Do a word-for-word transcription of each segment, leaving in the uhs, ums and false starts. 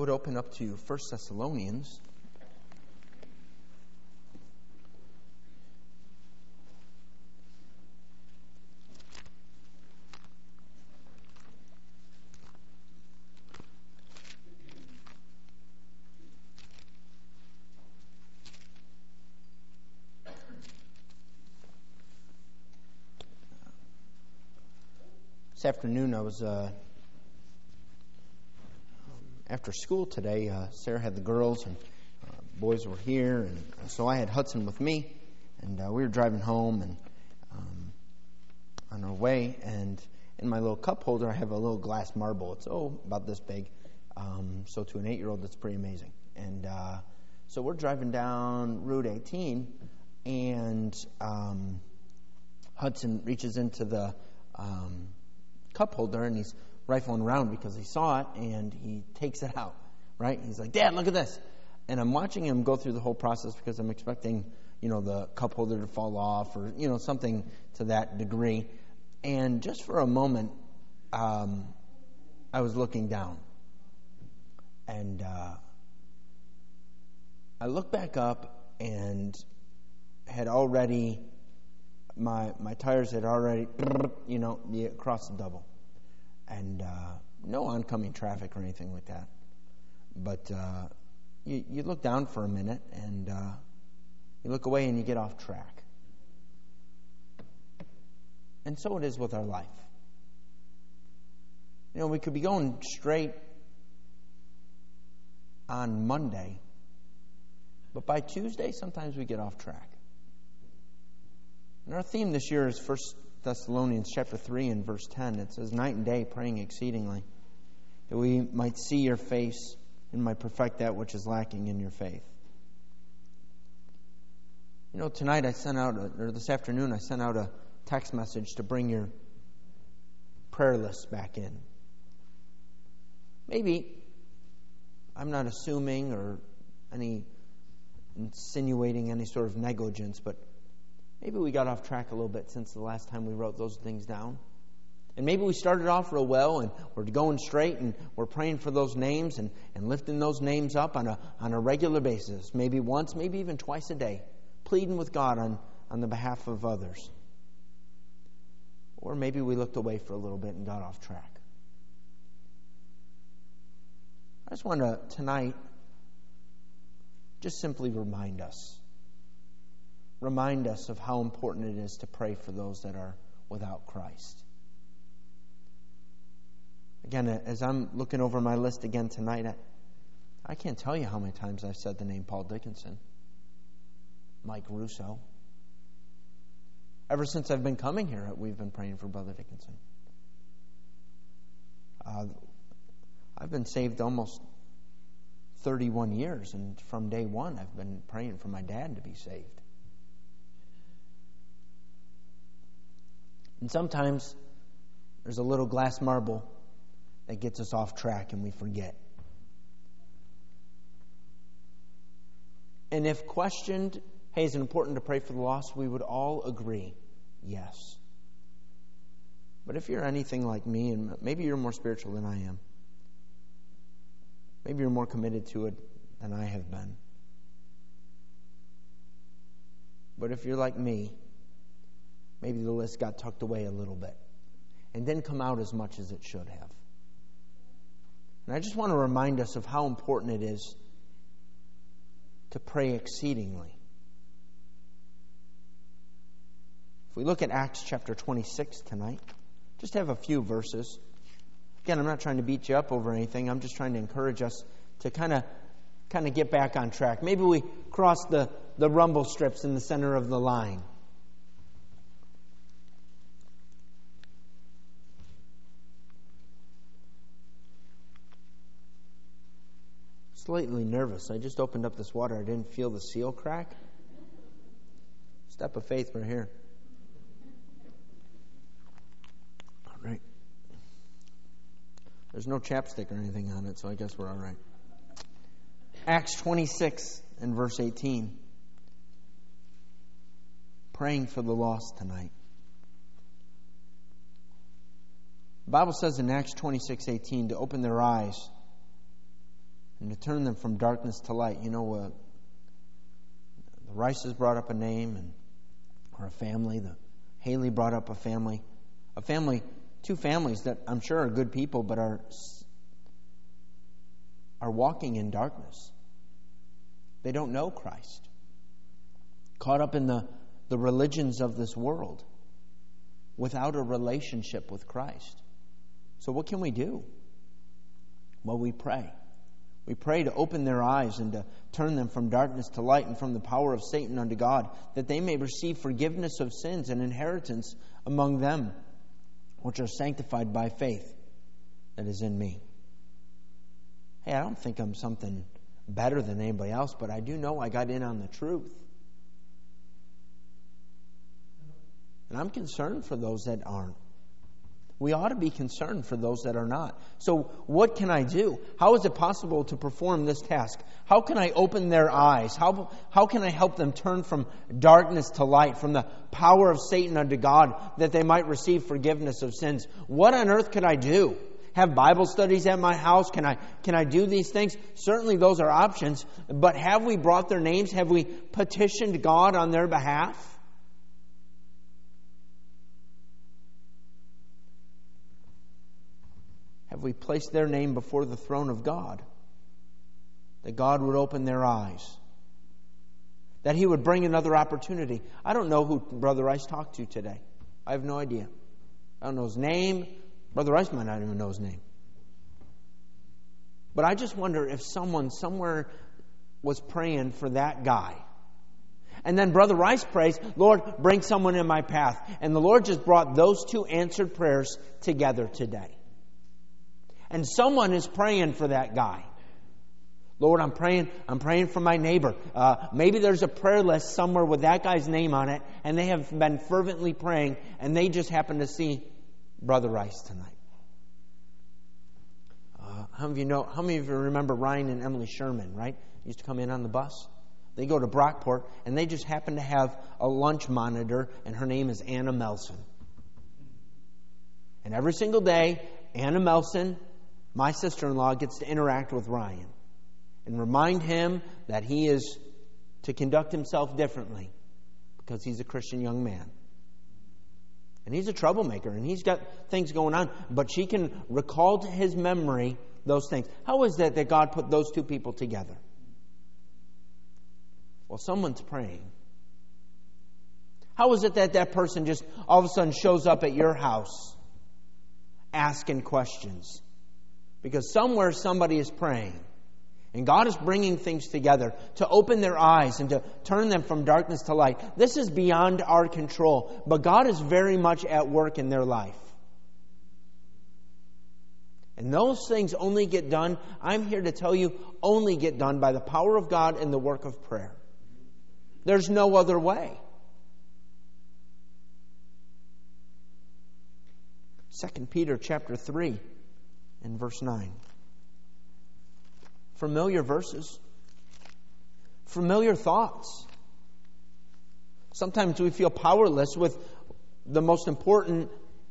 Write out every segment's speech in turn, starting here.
would open up to First Thessalonians. This afternoon I was... Uh, After school today, uh, Sarah had the girls and uh, boys were here, and so I had Hudson with me, and uh, we were driving home and um, on our way, and in my little cup holder I have a little glass marble. It's oh about this big, um, so to an eight-year-old that's pretty amazing. And uh, so we're driving down Route eighteen, and um, Hudson reaches into the um, cup holder and he's rifling around because he saw it, and he takes it out, right? He's like, Dad, look at this. And I'm watching him go through the whole process because I'm expecting, you know, the cup holder to fall off or, you know, something to that degree. And just for a moment, um, I was looking down. And uh, I looked back up and had already, my my tires had already, you know, across the double. And uh, no oncoming traffic or anything like that. But uh, you, you look down for a minute, and uh, you look away, and you get off track. And so it is with our life. You know, we could be going straight on Monday, but by Tuesday, sometimes we get off track. And our theme this year is First Thessalonians chapter three and verse ten. It says, night and day praying exceedingly, that we might see your face and might perfect that which is lacking in your faith. You know, tonight I sent out, a, or this afternoon I sent out a text message to bring your prayer list back in. Maybe, I'm not assuming or any insinuating any sort of negligence, but maybe we got off track a little bit since the last time we wrote those things down. And maybe we started off real well and we're going straight and we're praying for those names and, and lifting those names up on a on a regular basis. Maybe once, maybe even twice a day. Pleading with God on, on the behalf of others. Or maybe we looked away for a little bit and got off track. I just want to, tonight, just simply remind us. Remind us of how important it is to pray for those that are without Christ. Again, as I'm looking over my list again tonight, I, I can't tell you how many times I've said the name Paul Dickinson, Mike Russo. Ever since I've been coming here, we've been praying for Brother Dickinson. Uh, I've been saved almost thirty-one years, and from day one I've been praying for my dad to be saved. And sometimes there's a little glass marble that gets us off track and we forget. And if questioned, hey, is it important to pray for the lost? We would all agree, yes. But if you're anything like me, and maybe you're more spiritual than I am, maybe you're more committed to it than I have been. But if you're like me, maybe the list got tucked away a little bit and didn't come out as much as it should have. And I just want to remind us of how important it is to pray exceedingly. If we look at Acts chapter twenty-six tonight, just have a few verses. Again, I'm not trying to beat you up over anything. I'm just trying to encourage us to kind of kind of get back on track. Maybe we cross the, the rumble strips in the center of the line. Slightly nervous. I just opened up this water. I didn't feel the seal crack. Step of faith right here. All right. There's no chapstick or anything on it, so I guess we're all right. Acts twenty-six and verse eighteen. Praying for the lost tonight. The Bible says in Acts twenty-six eighteen to open their eyes and to turn them from darkness to light. You know, uh, the Rices brought up a name and or a family. The Haley brought up a family. A family, two families that I'm sure are good people, but are are walking in darkness. They don't know Christ. Caught up in the, the religions of this world without a relationship with Christ. So what can we do? Well, we pray. We pray to open their eyes and to turn them from darkness to light and from the power of Satan unto God, that they may receive forgiveness of sins and inheritance among them, which are sanctified by faith that is in me. Hey, I don't think I'm something better than anybody else, but I do know I got in on the truth. And I'm concerned for those that aren't. We ought to be concerned for those that are not. So what can I do? How is it possible to perform this task? How can I open their eyes? How, how can I help them turn from darkness to light, from the power of Satan unto God, that they might receive forgiveness of sins? What on earth could I do? Have Bible studies at my house? Can I, can I do these things? Certainly those are options. But have we brought their names? Have we petitioned God on their behalf? Have we placed their name before the throne of God? That God would open their eyes. That He would bring another opportunity. I don't know who Brother Rice talked to today. I have no idea. I don't know his name. Brother Rice might not even know his name. But I just wonder if someone somewhere was praying for that guy. And then Brother Rice prays, Lord, bring someone in my path. And the Lord just brought those two answered prayers together today. And someone is praying for that guy. Lord, I'm praying, I'm praying for my neighbor. Uh, maybe there's a prayer list somewhere with that guy's name on it, and they have been fervently praying, and they just happen to see Brother Rice tonight. Uh, how many of you know? How many of you remember Ryan and Emily Sherman? Right, used to come in on the bus. They go to Brockport, and they just happen to have a lunch monitor, and her name is Anna Melson. And every single day, Anna Melson, my sister-in-law, gets to interact with Ryan and remind him that he is to conduct himself differently because he's a Christian young man. And he's a troublemaker, and he's got things going on, but she can recall to his memory those things. How is that that God put those two people together? Well, someone's praying. How is it that that person just all of a sudden shows up at your house asking questions? Because somewhere somebody is praying. And God is bringing things together to open their eyes and to turn them from darkness to light. This is beyond our control. But God is very much at work in their life. And those things only get done, I'm here to tell you, only get done by the power of God and the work of prayer. There's no other way. Second Peter chapter three. In verse nine. Familiar verses. Familiar thoughts. Sometimes we feel powerless with the most important,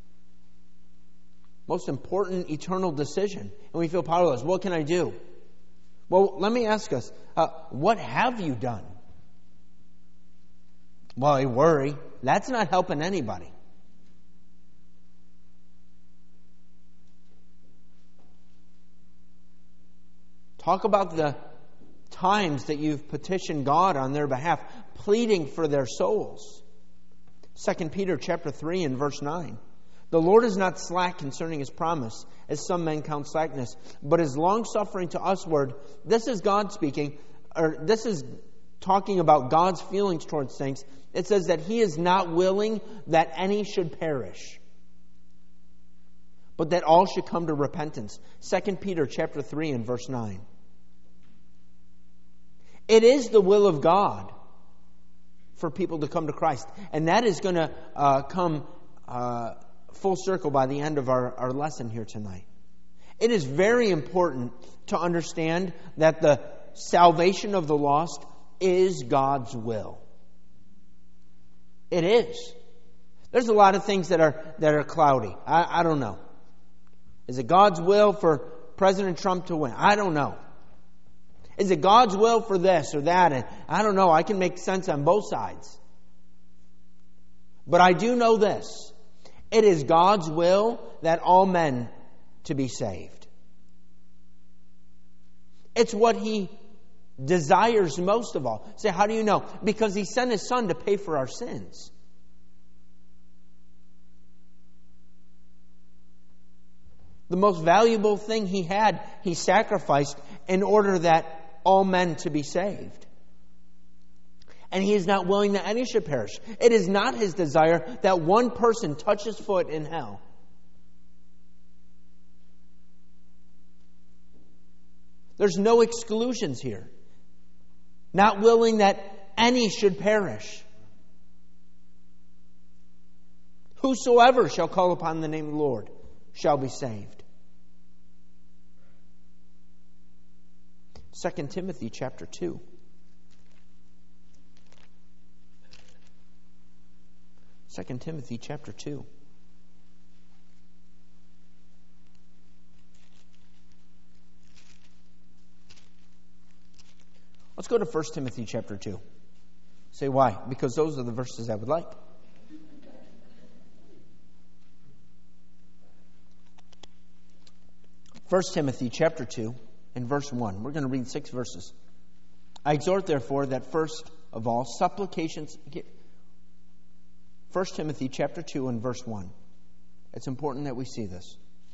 most important eternal decision. And we feel powerless. What can I do? Well, let me ask us, uh, what have you done? Well, I worry. That's not helping anybody. Talk about the times that you've petitioned God on their behalf, pleading for their souls. Second Peter chapter three and verse nine. The Lord is not slack concerning His promise, as some men count slackness, but is long-suffering to usward. This is God speaking, or this is talking about God's feelings towards things. It says that He is not willing that any should perish, but that all should come to repentance. Second Peter chapter three and verse nine. It is the will of God for people to come to Christ. And that is going to uh, come uh, full circle by the end of our, our lesson here tonight. It is very important to understand that the salvation of the lost is God's will. It is. There's a lot of things that are that are cloudy. I, I don't know. Is it God's will for President Trump to win? I don't know. Is it God's will for this or that? And I don't know. I can make sense on both sides. But I do know this. It is God's will that all men to be saved. It's what He desires most of all. Say, how do you know? Because He sent His Son to pay for our sins. The most valuable thing He had, He sacrificed in order that all men to be saved. And He is not willing that any should perish. It is not His desire that one person touch his foot in hell. There's no exclusions here. Not willing that any should perish. Whosoever shall call upon the name of the Lord shall be saved. Second Timothy chapter two. Second Timothy chapter two. Let's go to First Timothy chapter two. Say why? Because those are the verses I would like. First Timothy chapter two and verse one. We're going to read six verses. I exhort therefore that first of all supplications... First Timothy chapter two and verse one. It's important that we see this.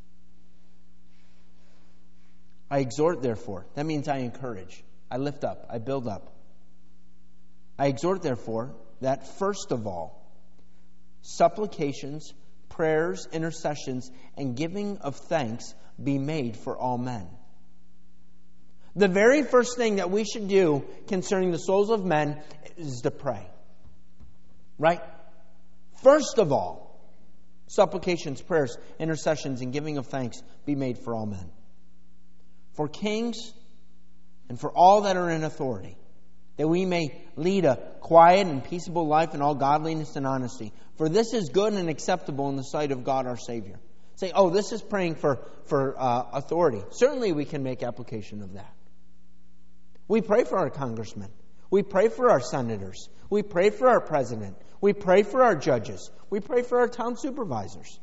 I exhort therefore. That means I encourage. I lift up. I build up. I exhort therefore that first of all supplications, prayers, intercessions, and giving of thanks be made for all men. The very first thing that we should do concerning the souls of men is to pray. Right? First of all, supplications, prayers, intercessions, and giving of thanks be made for all men. For kings and for all that are in authority, that we may lead a quiet and peaceable life in all godliness and honesty. For this is good and acceptable in the sight of God our Savior. Say, oh, this is praying for, for uh, authority. Certainly we can make application of that. We pray for our congressmen. We pray for our senators. We pray for our president. We pray for our judges. We pray for our town supervisors.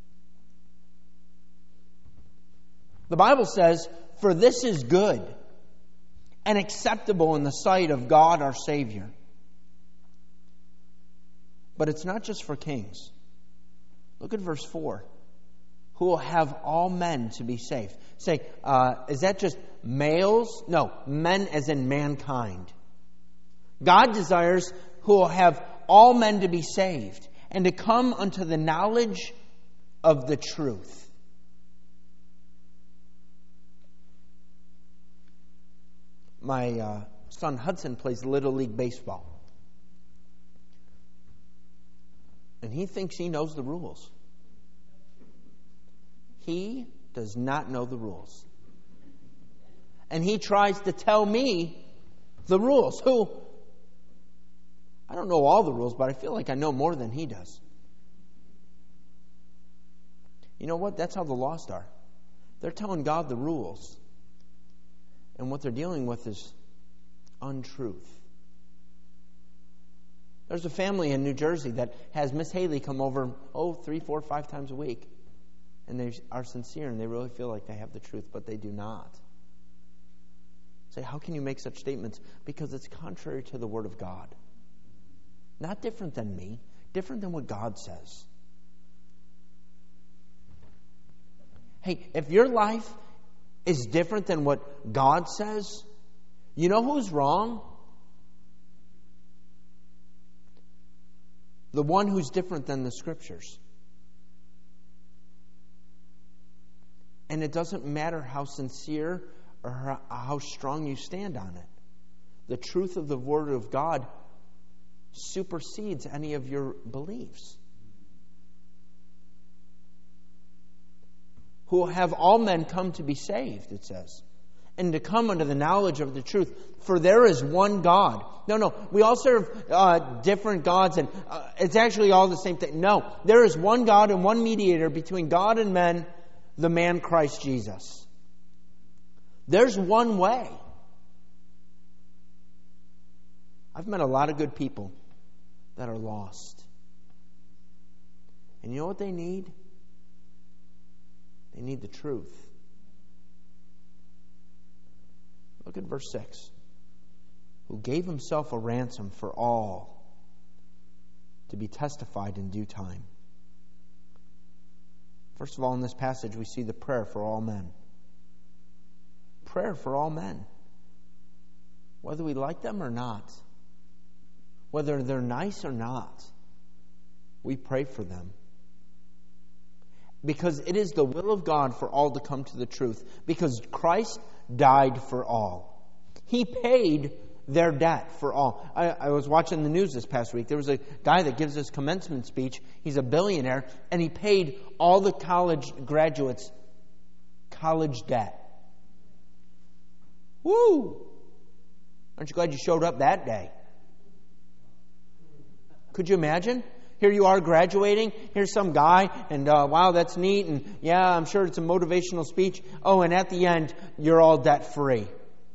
The Bible says, for this is good and acceptable in the sight of God our Savior. But it's not just for kings. Look at verse four. Who will have all men to be saved. Say, uh, is that just males? No, men as in mankind. God desires who will have all men to be saved and to come unto the knowledge of the truth. My uh, son Hudson plays Little League Baseball. And he thinks he knows the rules. He does not know the rules. And he tries to tell me the rules. Who? I don't know all the rules, but I feel like I know more than he does. You know what? That's how the lost are. They're telling God the rules. And what they're dealing with is untruth. There's a family in New Jersey that has Miss Haley come over, oh, three, four, five times a week. And they are sincere and they really feel like they have the truth, but they do not. Say, how can you make such statements? Because it's contrary to the Word of God. Not different than me, different than what God says. Hey, if your life is different than what God says, you know who's wrong? The one who's different than the Scriptures. And it doesn't matter how sincere or how strong you stand on it. The truth of the Word of God supersedes any of your beliefs. Who will have all men come to be saved, it says. And to come unto the knowledge of the truth. For there is one God. No, no, we all serve uh, different gods, and uh, it's actually all the same thing. No, there is one God and one mediator between God and men, the man Christ Jesus. There's one way. I've met a lot of good people that are lost. And you know what they need? They need the truth. Look at verse six. Who gave himself a ransom for all to be testified in due time. First of all, in this passage, we see the prayer for all men. Prayer for all men. Whether we like them or not, whether they're nice or not, we pray for them. Because it is the will of God for all to come to the truth. Because Christ died for all. He paid their debt for all. I, I was watching the news this past week. There was a guy that gives his commencement speech. He's a billionaire, and he paid all the college graduates college debt. Woo! Aren't you glad you showed up that day? Could you imagine? Here you are graduating. Here's some guy, and uh, wow, that's neat. And yeah, I'm sure it's a motivational speech. Oh, and at the end, you're all debt free.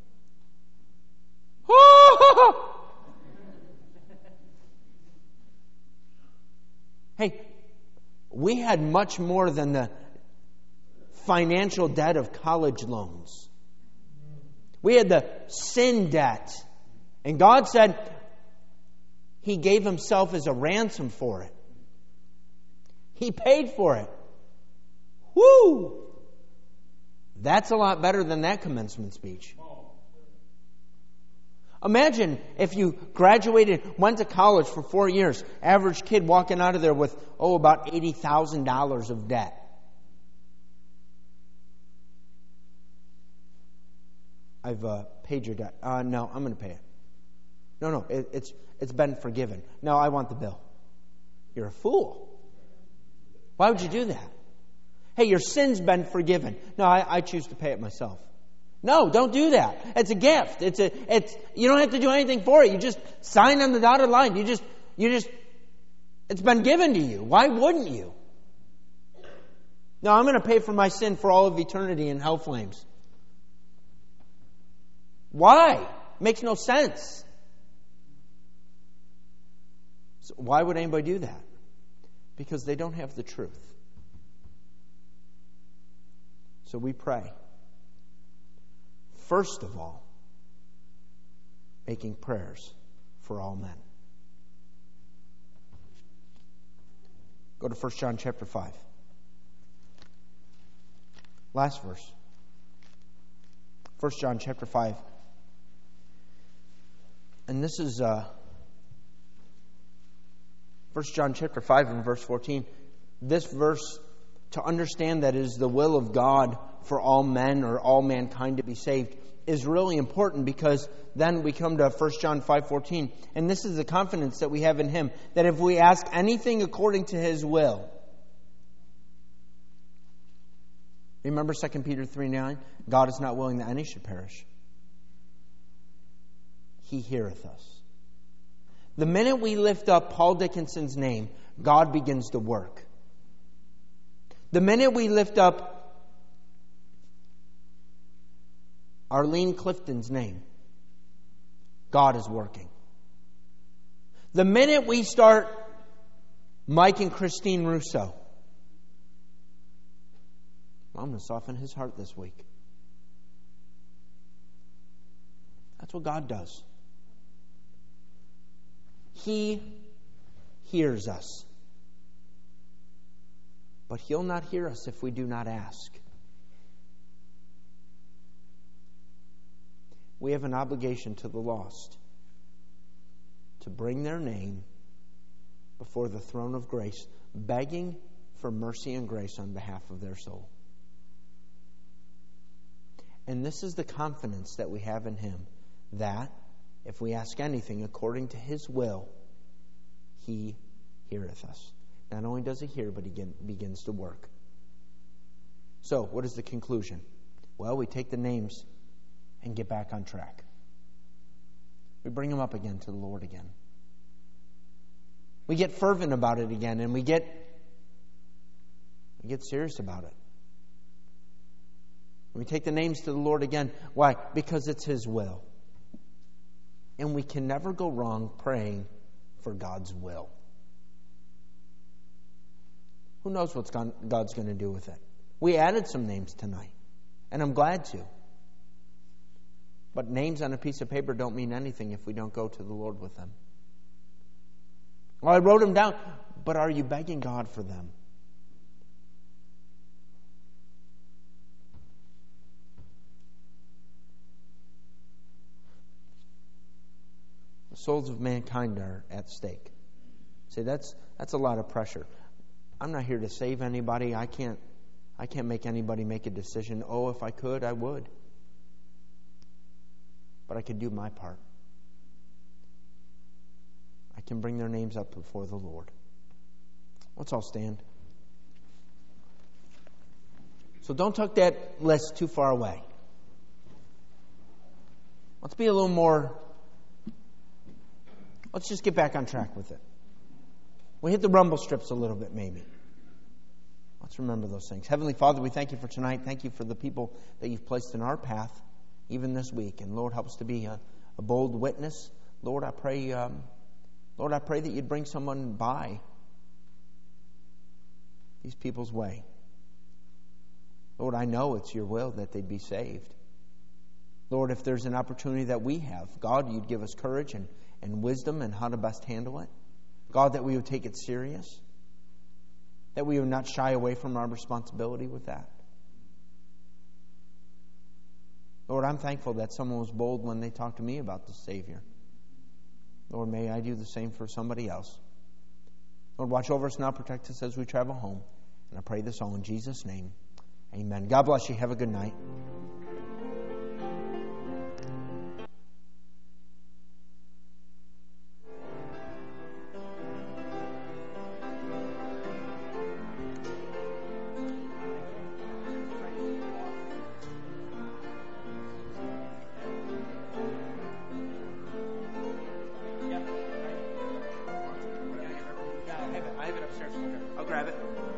Hey, we had much more than the financial debt of college loans. We had the sin debt. And God said He gave Himself as a ransom for it. He paid for it. Woo! That's a lot better than that commencement speech. Imagine if you graduated, went to college for four years, average kid walking out of there with, oh, about eighty thousand dollars of debt. I've uh, paid your debt. Uh, no, I'm going to pay it. No, no, it, it's it's been forgiven. No, I want the bill. You're a fool. Why would you do that? Hey, your sin's been forgiven. No, I, I choose to pay it myself. No, don't do that. It's a gift. It's a it's you don't have to do anything for it. You just sign on the dotted line. You just you just it's been given to you. Why wouldn't you? No, I'm going to pay for my sin for all of eternity in hell flames. Why? Makes no sense. So why would anybody do that? Because they don't have the truth. So we pray. First of all, making prayers for all men. Go to First John chapter five. Last verse. First John chapter five. And this is uh, First John chapter five and verse fourteen. This verse, to understand that it is the will of God for all men or all mankind to be saved, is really important, because then we come to First John five fourteen, and this is the confidence that we have in Him, that if we ask anything according to His will. Remember Second Peter three nine? God is not willing that any should perish. He heareth us. The minute we lift up Paul Dickinson's name, God begins to work. The minute we lift up Arlene Clifton's name, God is working. The minute we start Mike and Christine Russo, I'm going to soften his heart this week. That's what God does. He hears us. But He'll not hear us if we do not ask. We have an obligation to the lost to bring their name before the throne of grace, begging for mercy and grace on behalf of their soul. And this is the confidence that we have in Him, that if we ask anything according to His will, He heareth us. Not only does He hear, but He begins to work. So, what is the conclusion? Well, we take the names and get back on track. We bring them up again to the Lord again. We get fervent about it again, and we get we get serious about it. We take the names to the Lord again. Why? Because it's His will. And we can never go wrong praying for God's will. Who knows what God's going to do with it? We added some names tonight, and I'm glad to. But names on a piece of paper don't mean anything if we don't go to the Lord with them. Well, I wrote them down, but are you begging God for them? The souls of mankind are at stake. See, that's that's a lot of pressure. I'm not here to save anybody. I can't I can't make anybody make a decision. Oh, if I could, I would. But I can do my part. I can bring their names up before the Lord. Let's all stand. So don't tuck that list too far away. Let's be a little more... Let's just get back on track with it. We hit the rumble strips a little bit, maybe. Let's remember those things. Heavenly Father, we thank you for tonight. Thank you for the people that you've placed in our path, even this week. And Lord, help us to be a, a bold witness. Lord, I pray, um, Lord, I pray that you'd bring someone by these people's way. Lord, I know it's your will that they'd be saved. Lord, if there's an opportunity that we have, God, you'd give us courage and, and wisdom and how to best handle it. God, that we would take it serious. That we would not shy away from our responsibility with that. Lord, I'm thankful that someone was bold when they talked to me about the Savior. Lord, may I do the same for somebody else. Lord, watch over us now, protect us as we travel home. And I pray this all in Jesus' name. Amen. God bless you. Have a good night. I have it upstairs. I'll grab it.